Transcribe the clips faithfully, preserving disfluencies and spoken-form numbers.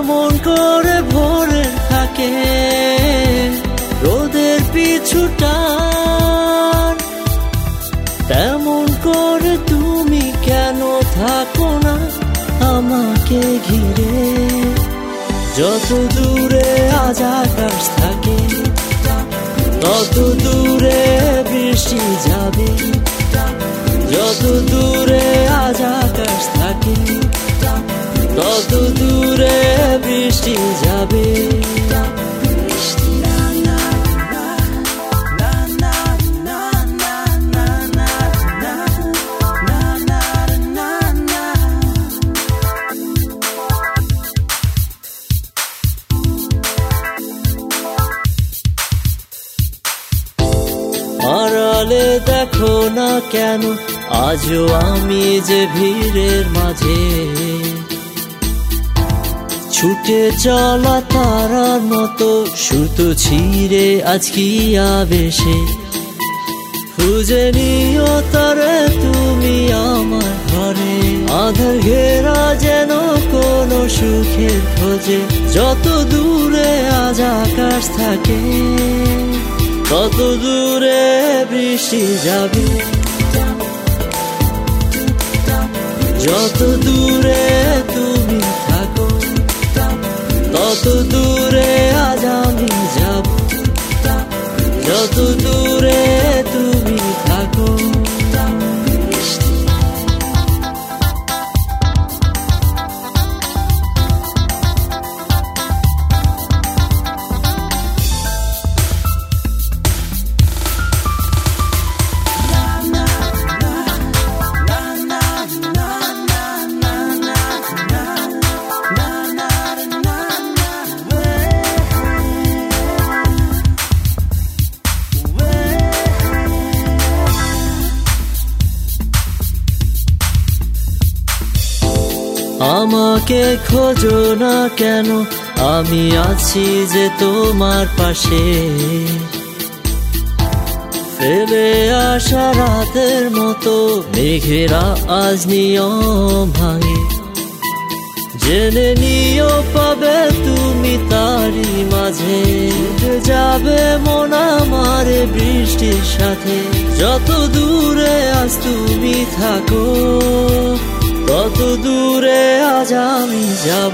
যেমন করে ভোরের থাকে রোদের পিছু টান, তেমন করে তুমি কেন থাকো না আমাকে ঘিরে। যত দূরে আজ আকাশ থাকে তত দূরে বৃষ্টি যাবে, যত দূরে আজ আকাশ থাকে তত দূরে বৃষ্টি যাবে। আড়ালে দেখো না কেন আজও আমি যে ভিড়ের মাঝে, ছুটে চলা তারার মতো সুতো ছিঁড়ে আজ কি আবেশে। খুঁজে নিও তারে তুমি আমার ঘরে, আধার ঘেরা যেন কোনো সুখের খোঁজে। যত দূরে আজ আকাশ থাকে তত দূরে বৃষ্টি যাবে, যত দূরে তুমি থাকো তত দূরে আজ আমি যাব, যত দূরে তুমি থাকো। আমাকে খোঁজো না কেন আমি আছি যে তোমার পাশে, ফেলে আসা রাতের মতো মেঘেরা আজ নিয়ম ভাঙে। জেনে নিও পাবে তুমি তারই মাঝে, উঠে যাবে মন আমার বৃষ্টির সাথে। যত দূরে আজ তুমি থাকো তত দূরে আজ আমি যাব,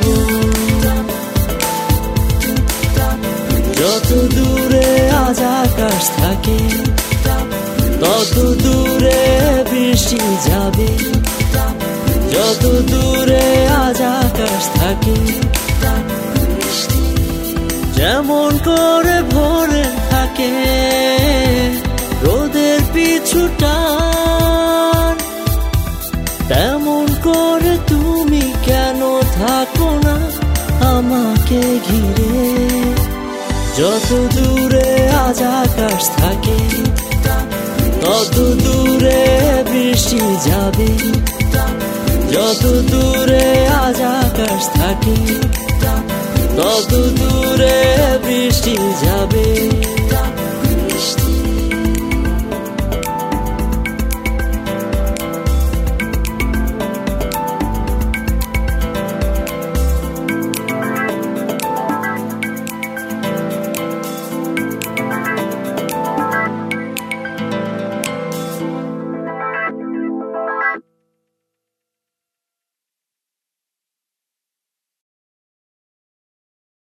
যত দূরে আজ আকাশ থাকে তত দূরে বৃষ্টি যাবে, যত দূরে আজ আকাশ থাকে। যেমন করে ভোরে থাকে রোদের পিছু টান, তেমন করে তুমি কেন থাকো না আমাকে ঘিরে। যত দূরে আজ আকাশ থাকে তত দূরে বৃষ্টি যাবে, যত দূরে আজ আকাশ থাকে তত দূরে বৃষ্টি যাবে।